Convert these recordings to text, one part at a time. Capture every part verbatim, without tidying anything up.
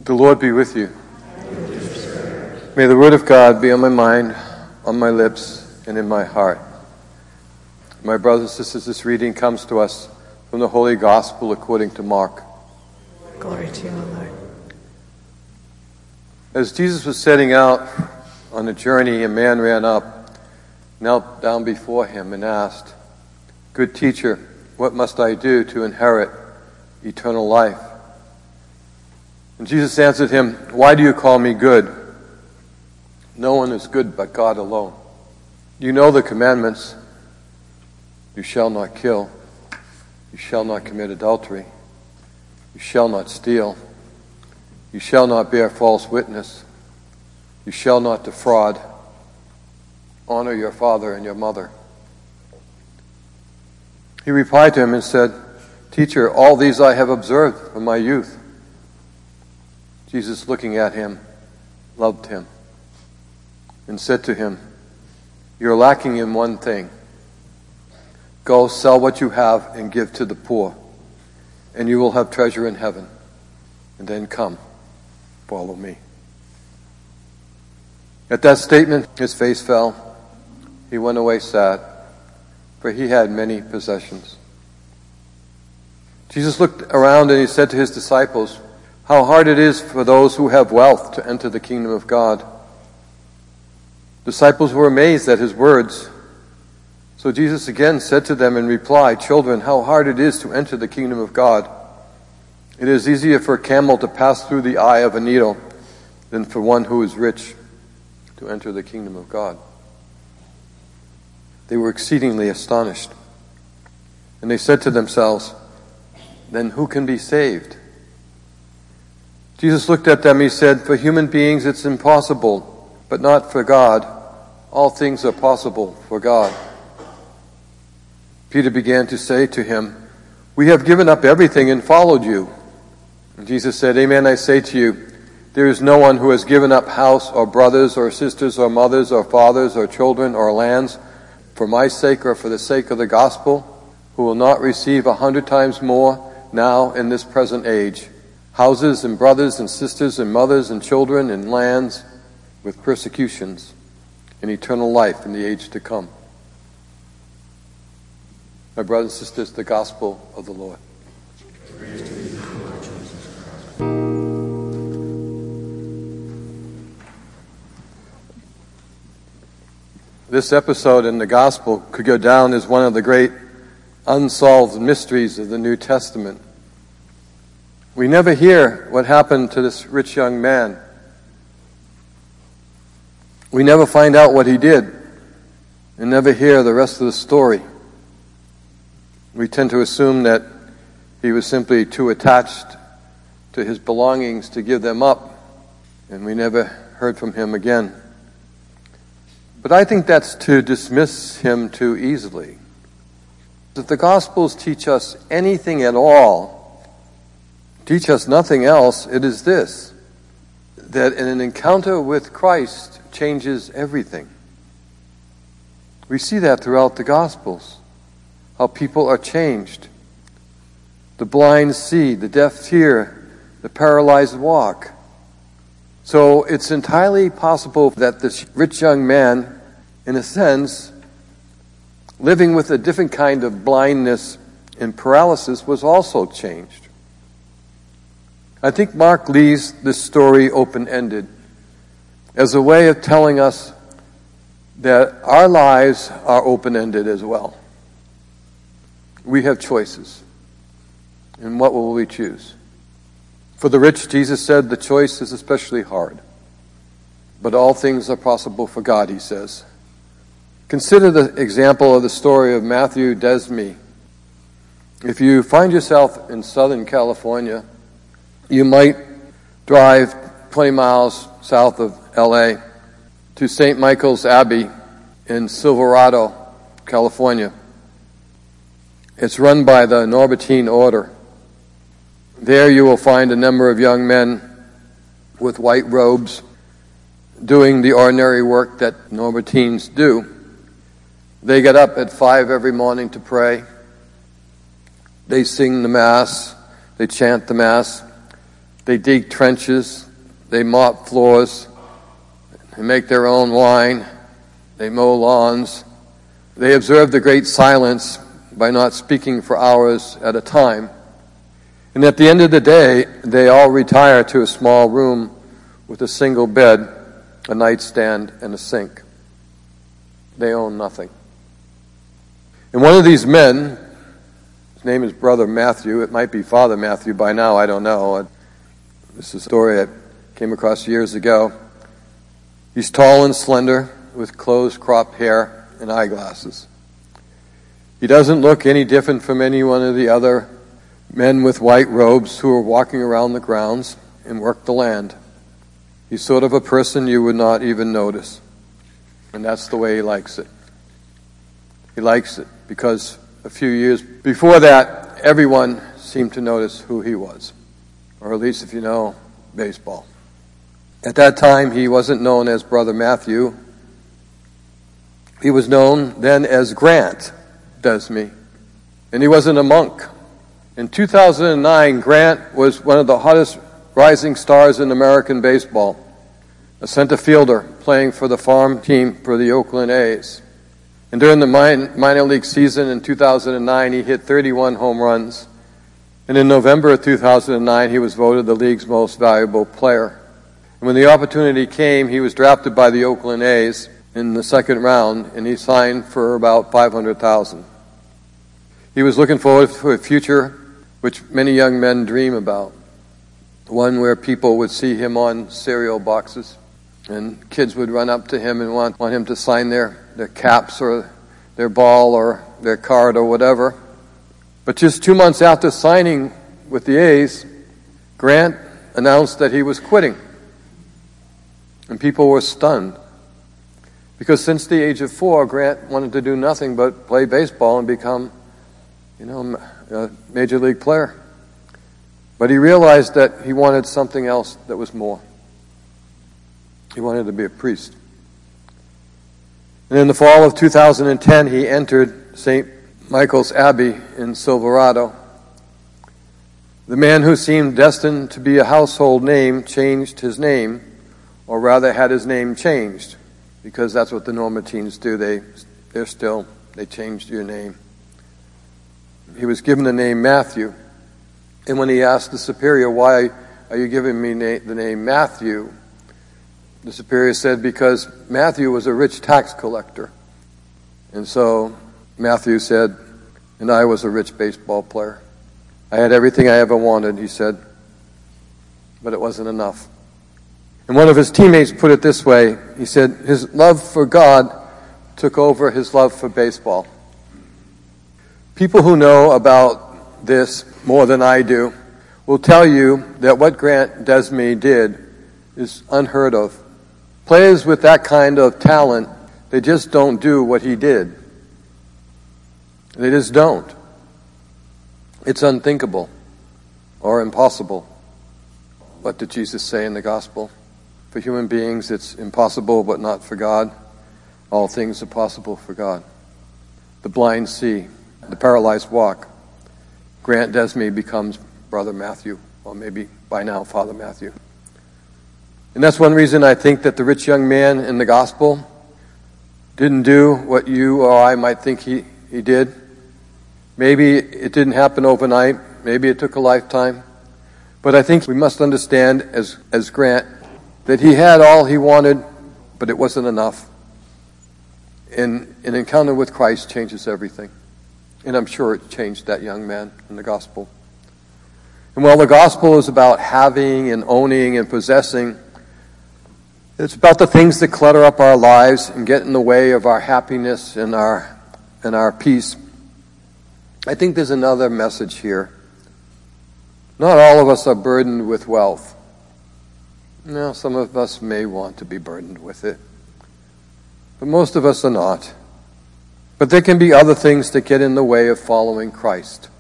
The Lord be with you. May the word of God be on my mind, on my lips, and in my heart. My brothers and sisters, this reading comes to us from the Holy Gospel according to Mark. Glory to you, Lord. As Jesus was setting out on a journey, a man ran up, knelt down before him, and asked, "Good teacher, what must I do to inherit eternal life?" And Jesus answered him, "Why do you call me good? No one is good but God alone. You know the commandments. You shall not kill. You shall not commit adultery. You shall not steal. You shall not bear false witness. You shall not defraud. Honor your father and your mother." He replied to him and said, "Teacher, all these I have observed from my youth." Jesus, looking at him, loved him and said to him, "You're lacking in one thing. Go, sell what you have and give to the poor, and you will have treasure in heaven. And then come, follow me." At that statement, his face fell. He went away sad, for he had many possessions. Jesus looked around and he said to his disciples, "How hard it is for those who have wealth to enter the kingdom of God." Disciples were amazed at his words. So Jesus again said to them in reply, "Children, how hard it is to enter the kingdom of God. It is easier for a camel to pass through the eye of a needle than for one who is rich to enter the kingdom of God." They were exceedingly astonished. And they said to themselves, "Then who can be saved?" Jesus looked at them. He said, "For human beings it's impossible, but not for God. All things are possible for God." Peter began to say to him, "We have given up everything and followed you." And Jesus said, "Amen, I say to you, there is no one who has given up house or brothers or sisters or mothers or fathers or children or lands for my sake or for the sake of the gospel, who will not receive a hundred times more now in this present age, houses and brothers and sisters and mothers and children and lands with persecutions and eternal life in the age to come." My brothers and sisters, the gospel of the Lord. This episode in the gospel could go down as one of the great unsolved mysteries of the New Testament. We never hear what happened to this rich young man. We never find out what he did and never hear the rest of the story. We tend to assume that he was simply too attached to his belongings to give them up, and we never heard from him again. But I think that's to dismiss him too easily. If the Gospels teach us anything at all, teach us nothing else, it is this, that an encounter with Christ changes everything. We see that throughout the Gospels, how people are changed. The blind see, the deaf hear, the paralyzed walk. So it's entirely possible that this rich young man, in a sense, living with a different kind of blindness and paralysis, was also changed. I think Mark leaves this story open-ended as a way of telling us that our lives are open-ended as well. We have choices. And what will we choose? For the rich, Jesus said, the choice is especially hard. But all things are possible for God, he says. Consider the example of the story of Matthew Desmey. If you find yourself in Southern California, you might drive twenty miles south of L A to Saint Michael's Abbey in Silverado, California. It's run by the Norbertine Order. There you will find a number of young men with white robes doing the ordinary work that Norbertines do. They get up at five every morning to pray. They sing the Mass. They chant the Mass. They dig trenches, they mop floors, they make their own wine, they mow lawns. They observe the great silence by not speaking for hours at a time. And at the end of the day, they all retire to a small room with a single bed, a nightstand, and a sink. They own nothing. And one of these men, his name is Brother Matthew, it might be Father Matthew by now, I don't know. This is a story I came across years ago. He's tall and slender, with close-cropped hair and eyeglasses. He doesn't look any different from any one of the other men with white robes who are walking around the grounds and work the land. He's sort of a person you would not even notice. And that's the way he likes it. He likes it because a few years before that, everyone seemed to notice who he was. Or at least if you know baseball. At that time, he wasn't known as Brother Matthew. He was known then as Grant Desme. And he wasn't a monk. In two thousand nine, Grant was one of the hottest rising stars in American baseball. A center fielder playing for the farm team for the Oakland A's. And during the minor league season in two thousand nine, he hit thirty-one home runs. And in November of two thousand nine, he was voted the league's most valuable player. And when the opportunity came, he was drafted by the Oakland A's in the second round, and he signed for about five hundred thousand dollars. He was looking forward to a future which many young men dream about. One where people would see him on cereal boxes, and kids would run up to him and want, want him to sign their, their caps or their ball or their card or whatever. But just two months after signing with the A's, Grant announced that he was quitting. And people were stunned. Because since the age of four, Grant wanted to do nothing but play baseball and become, you know, a major league player. But he realized that he wanted something else that was more. He wanted to be a priest. And in the fall of two thousand ten, he entered Saint Michael's Abbey in Silverado. The man who seemed destined to be a household name changed his name, or rather had his name changed, because that's what the Normatines do. They, they're still, they changed your name. He was given the name Matthew. And when he asked the superior, why are you giving me na- the name Matthew? The superior said, because Matthew was a rich tax collector. And so Matthew said, and I was a rich baseball player. I had everything I ever wanted, he said, but it wasn't enough. And one of his teammates put it this way. He said, his love for God took over his love for baseball. People who know about this more than I do will tell you that what Grant Desme did is unheard of. Players with that kind of talent, they just don't do what he did. They just don't. It's unthinkable or impossible. What did Jesus say in the gospel? For human beings, it's impossible, but not for God. All things are possible for God. The blind see, the paralyzed walk. Grant Desme becomes Brother Matthew, or maybe by now Father Matthew. And that's one reason I think that the rich young man in the gospel didn't do what you or I might think he, he did. Maybe it didn't happen overnight. Maybe it took a lifetime. But I think we must understand, as, as Grant, that he had all he wanted, but it wasn't enough. And an encounter with Christ changes everything. And I'm sure it changed that young man in the gospel. And while the gospel is about having and owning and possessing, it's about the things that clutter up our lives and get in the way of our happiness and our and our peace. I think there's another message here. Not all of us are burdened with wealth. No, some of us may want to be burdened with it. But most of us are not. But there can be other things that get in the way of following Christ.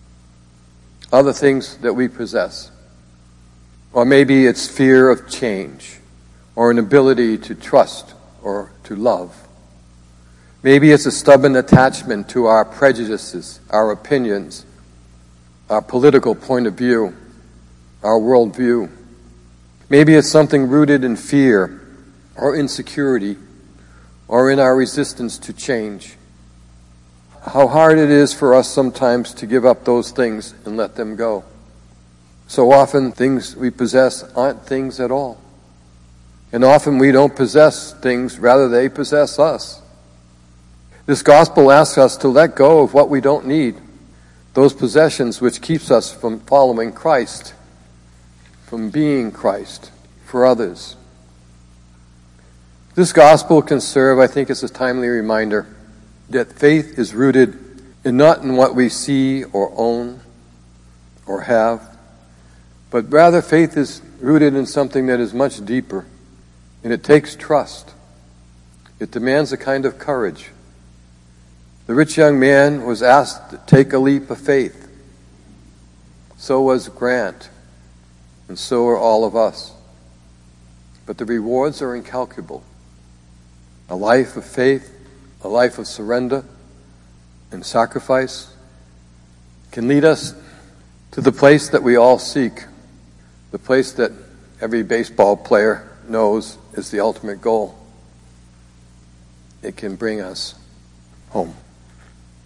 Other things that we possess. Or maybe it's fear of change, or an ability to trust or to love. Maybe it's a stubborn attachment to our prejudices, our opinions, our political point of view. our worldview. Maybe it's something rooted in fear or insecurity or in our resistance to change. How hard it is for us sometimes to give up those things and let them go. So often things we possess aren't things at all. And often we don't possess things, rather they possess us. This gospel asks us to let go of what we don't need, those possessions which keeps us from following Christ, from being Christ for others. This gospel can serve, I think, as a timely reminder that faith is rooted in not in what we see or own or have, but rather faith is rooted in something that is much deeper, and it takes trust. It demands a kind of courage. The rich young man was asked to take a leap of faith. So was Grant, and so are all of us. But the rewards are incalculable. A life of faith, a life of surrender and sacrifice can lead us to the place that we all seek, the place that every baseball player knows is the ultimate goal. It can bring us home.